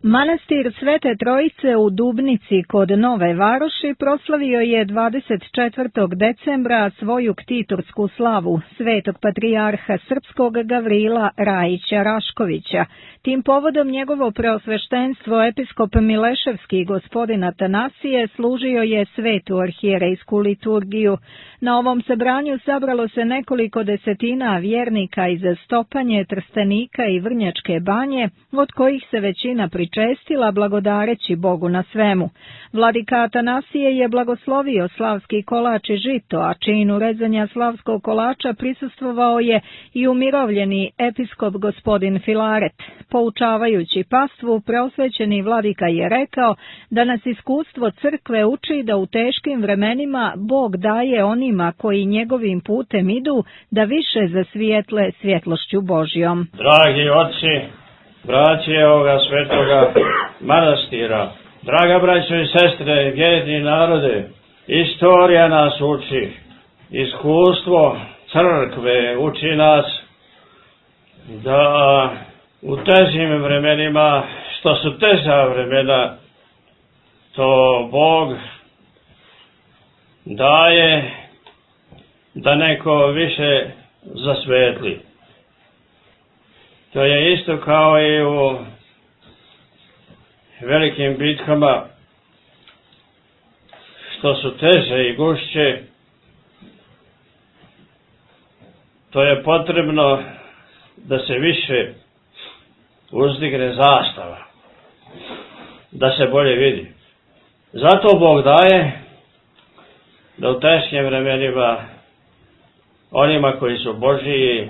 Manastir Svete Trojice u Dubnici kod Nove Varoši proslavio je 24. decembra svoju ktitorsku slavu svetog patrijarha srpskog Gavrila Rajića Raškovića. Tim povodom njegovo preosveštenstvo episkop Mileševski gospodin Atanasije služio je svetu arhijerejsku liturgiju. Na ovom sabranju sabralo se nekoliko desetina vjernika iz Stopanje, Trstenika i Vrnjačke Banje, od kojih se većina pričestila blagodareći Bogu na svemu. Vladika Atanasije je blagoslovio slavski kolač i žito, a činu rezanja slavskog kolača prisustvovao je i umirovljeni episkop gospodin Filaret. Poučavajući pastvu, preosvećeni vladika je rekao da nas iskustvo crkve uči da u teškim vremenima Bog daje onima koji njegovim putem idu da više zasvijetle svjetlošću Božjom. Dragi oci, braće ovoga svetoga manastira, draga braćo i sestre, vjerni narode, istorija nas uči, iskustvo crkve uči nas da u težim vremenima, što su teža vremena, to Bog daje da neko više zasvetli. To je isto kao i u velikim bitkama, što su teže i gušće, to je potrebno da se više uzdigne zastava, da se bolje vidi. Zato Bog daje da u teškim vremenima onima koji su Božiji,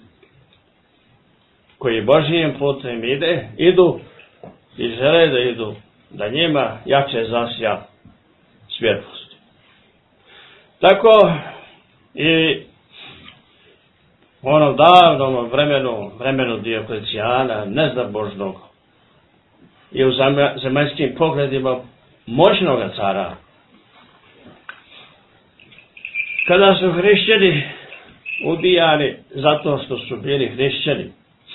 koji Božijim putem idu i žele da idu, da njima jače zasja svjetlost. Tako i u onom davnom vremenu Dioklecijana, nezdabožnog, i u zemaljskim pogledima moćnog cara, kada su hrišćani ubijani zato što su bili hrišćani,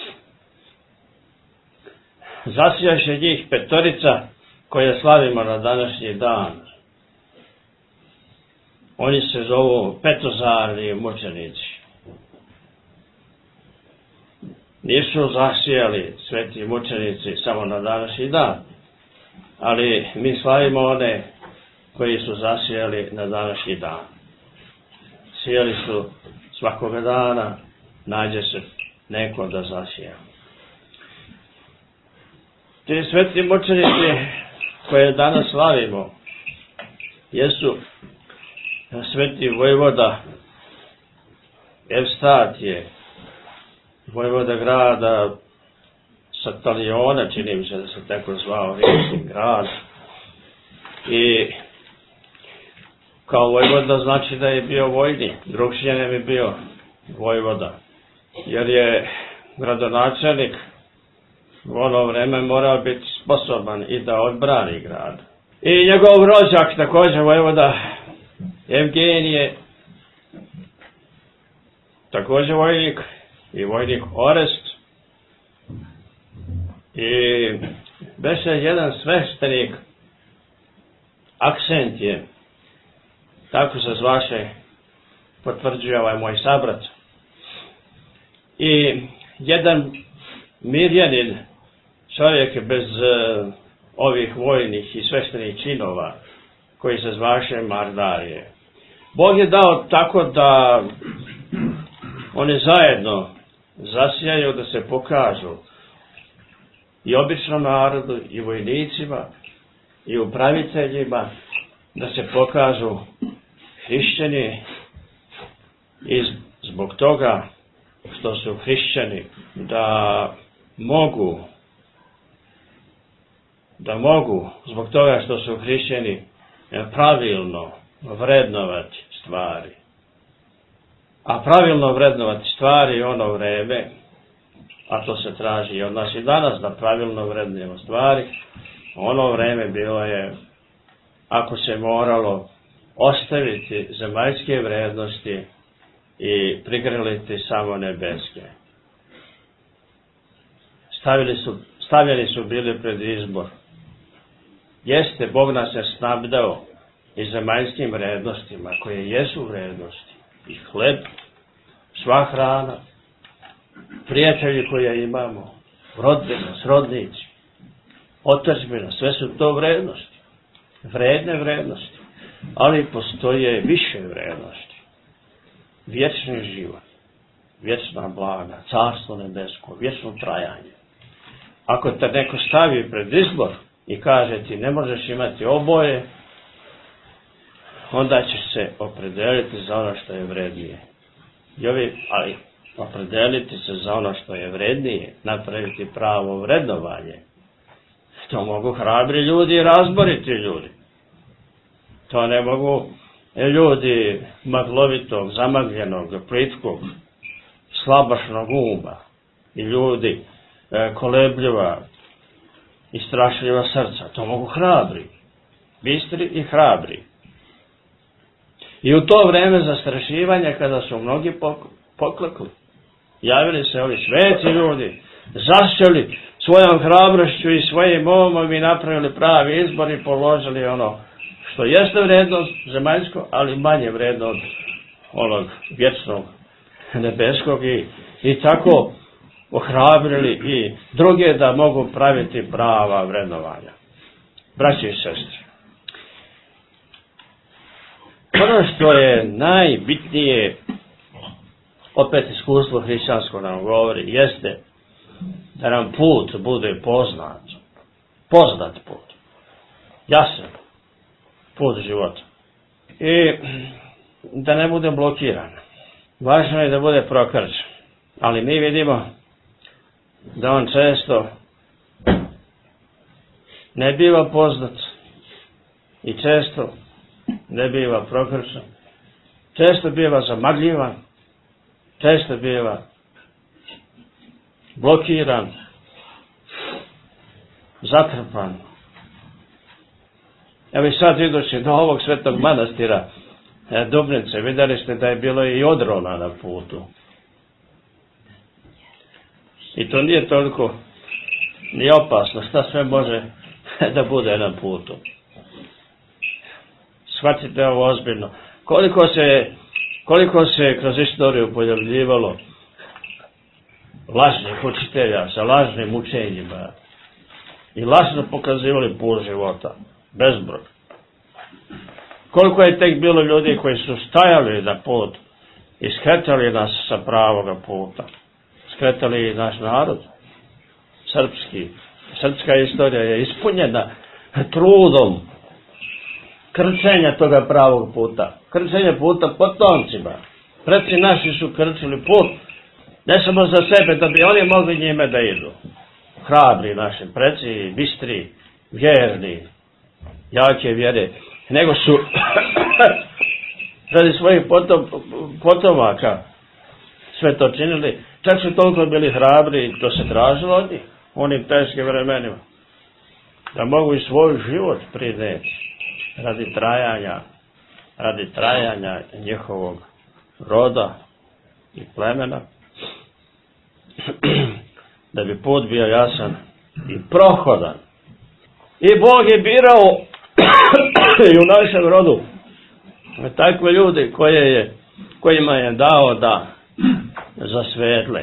zasjaše njih petorica koje slavimo na današnji dan. Oni se zovu petozarni mučenici. Nisu zasijali sveti mučenici samo na današnji dan, ali mi slavimo one koji su zasijali na današnji dan. Sijali su svakoga dana, nađe se neko da zasija. Ti sveti mučenici koje danas slavimo jesu sveti vojvoda Evstatije, vojvoda grada Sataliona, čini mi se da se tako zvao rimski grad. I kao vojvoda znači da je bio vojnik, drugčije ne bi bio vojvoda, jer je gradonačelnik u ono vreme morao biti sposoban i da odbrani grad. I njegov rođak, također vojvoda Evgenije, također vojnik, i vojnik Orest, i beše jedan sveštenik Aksentije, tako se zvaše, potvrđuje ovaj moj sabrat, i jedan Mirjanin, čovjek bez ovih vojnih i sveštenih činova, koji se zvaše Mardarije. Bog je dao tako da oni zajedno zasijaju, da se pokažu i običnom narodu, i vojnicima, i upraviteljima, da se pokažu hrišćani, i zbog toga što su hrišćani da mogu, zbog toga što su hrišćani, pravilno vrednovati stvari. A pravilno vrednovati stvari ono vreme, a to se traži i od nas i danas, da pravilno vrednujemo stvari, ono vreme bilo je, ako se moralo ostaviti zemaljske vrednosti i prigrliti samo nebeske. Stavili su stavljeni su bili pred izbor. Jeste, Bog nas je snabdeo i zemaljskim vrednostima, koje jesu vrednosti. I hleb, sva hrana, prijatelji koje imamo, rodbina, srodnici, otadžbina, sve su to vrednosti. Vredne vrednosti. Ali postoje više vrednosti. Vječni život, vječna blaga, carstvo nebesko, vječno trajanje. Ako te neko stavi pred izbor i kaže ti ne možeš imati oboje, onda ćeš se opredeliti za ono što je vrednije. Ali opredeliti se za ono što je vrednije, napraviti pravo vrednovanje. To mogu hrabri ljudi i razboriti ljudi. To ne mogu ljudi maglovitog, zamagljenog, plitkog, slabašnog uma i ljudi kolebljiva i strašljiva srca. To mogu hrabri, bistri i hrabri. I u to vreme zastrašivanja, kada su mnogi poklekli, javili se ovi sveti ljudi, zašćeli svojom hrabrošću i svojim umom i napravili pravi izbor i položili ono što jeste vrednost zemaljsko, ali manje vredno od onog vječnog nebeskog i tako ohrabrili i druge da mogu praviti prava vrednovanja. Braći i sestre, ono što je najbitnije, opet iskustvo hrišćansko nam govori, jeste da nam put bude poznat put, jasan put života i da ne bude blokiran. Važno je da bude prokrčen, ali mi vidimo da on često ne biva poznat i često ne biva prokrčen, često biva zamagljivan, često biva blokiran, zatrpan. Evo i sad idući do ovog svetog manastira Dubnice, vidjeli ste da je bilo i odrona na putu. I to nije toliko ni opasno, šta sve može da bude na putu. Shvatite ovo ozbiljno. Koliko se kroz istoriju pojavljivalo lažnih učitelja sa lažnim učenjima i lažno pokazivali put života, bezbroj. Koliko je tek bilo ljudi koji su stajali na put i skretali nas sa pravoga puta. Skretali naš narod, srpski. Srpska istorija je ispunjena trudom krčenja toga pravog puta. Krčenja puta potomcima. Preci naši su krčili put, ne samo za sebe, da bi oni mogli njime da idu. Hrabri naši preci, bistri, vjerni, jake vjere, nego su radi svojih potomaka sve to činili. Čak su toliko bili hrabri i to se tražilo od njih u onim teškim vremenima. Da mogu i svoj život prineti radi trajanja njihovog roda i plemena. Da bi put bio jasan i prohodan. I Bog je birao i u našem rodu takve ljudi kojima je dao da zasvetle.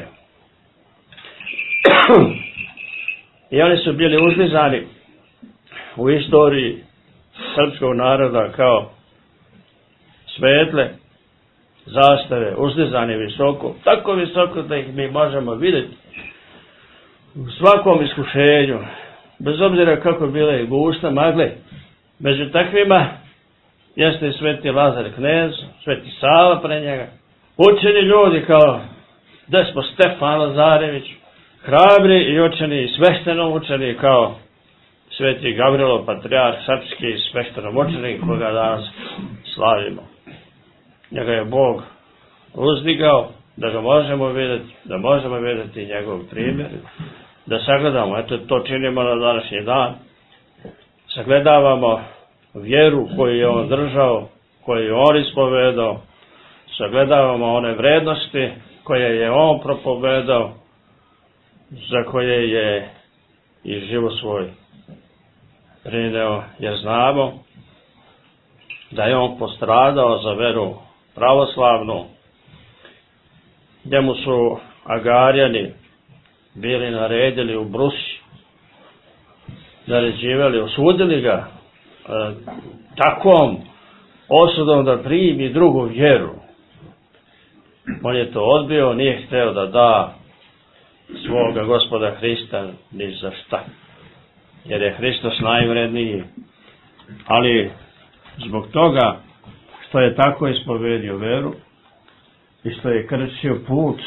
I oni su bili uzdizani u istoriji srpskog naroda kao svetle zastave, uzdizani visoko, tako visoko da ih mi možemo vidjeti u svakom iskušenju, bez obzira kako bile i gusta magle. Među takvima jeste i sveti Lazar knez, sveti Sava pre njega, učeni ljudi kao Despo Stefan Lazarević, hrabri i učeni i svešteno učeni kao sveti Gavrilo Patrijarh srpski i svešteno učeni koga danas slavimo. Njega je Bog uzdigao da ga možemo vidjeti, da možemo vidjeti njegov primjer, da sagledamo, eto to činimo na današnji dan, sagledavamo vjeru koju je on držao, koju je on ispovedao, sagledavamo one vrednosti koje je on propovedao, za koje je i život svoj prineo, jer znamo da je on postradao za veru pravoslavnu, gdje mu su Agarjani bili naredili u Brusi, naređivali, osudili ga takvom osudom da primi drugu vjeru. On je to odbio, nije htio da da svoga Gospoda Hrista ni za šta, jer je Hristos najvredniji. Ali zbog toga što je tako ispovedio veru i što je krčio put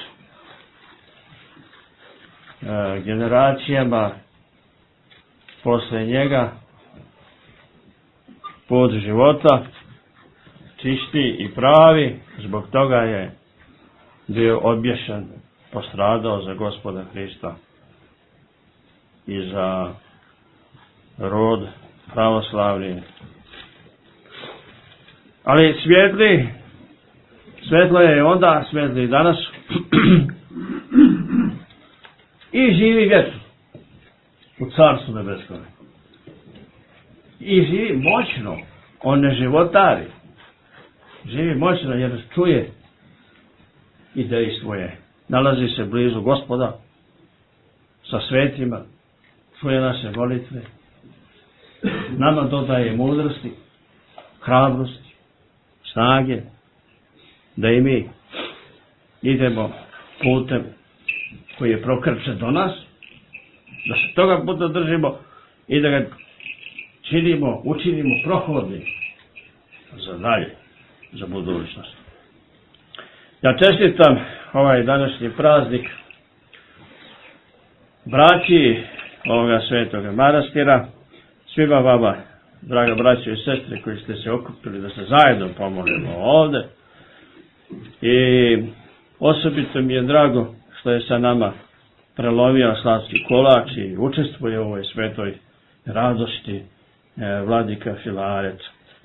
generacijama posle njega, put života čisti i pravi, zbog toga je bio obješen, postradao za Gospoda Hrista i za rod pravoslavni. Ali svetlo je onda, svetlo i danas i živi vječno u Carstvu nebeskome. I živi moćno, on ne životari. Živi moćno jer čuje i dejstvuje. Nalazi se blizu Gospoda sa svetima, čuje naše molitve, nama dodaje mudrosti, hrabrosti, snage, da i mi idemo putem koji je prokrčen do nas, da se toga puta držimo i da ga učinimo prohodnim za dalje, za budućnost. Ja čestitam ovaj današnji praznik braći ovoga svetoga manastira, svima vama, draga braćo i sestre, koji ste se okupili da se zajedno pomolimo ovdje. I osobito mi je drago što je sa nama prelomio slavski kolač i učestvuje u ovoj svetoj radosti vladika Filaret.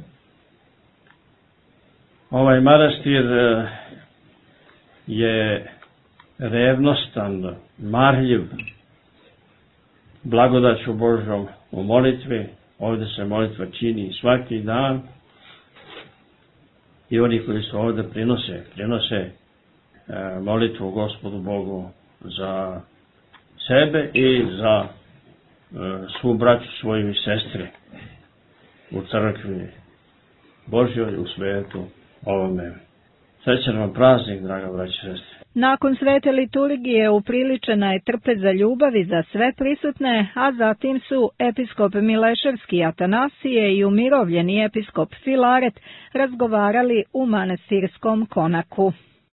Ovaj manastir je revnostan, marljiv, blagodaću Božjom u molitvi. Ovdje se molitva čini svaki dan i oni koji su ovdje prinose molitvu Gospodu Bogu za sebe i za svu braću, svoju i sestre u crkvi Božjoj, u svetu ovome. Srećan vam praznik, draga braća i sestre. Nakon svete liturgije upriličena je trpeza ljubavi za sve prisutne, a zatim su episkop Mileševski Atanasije i umirovljeni episkop Filaret razgovarali u manastirskom konaku.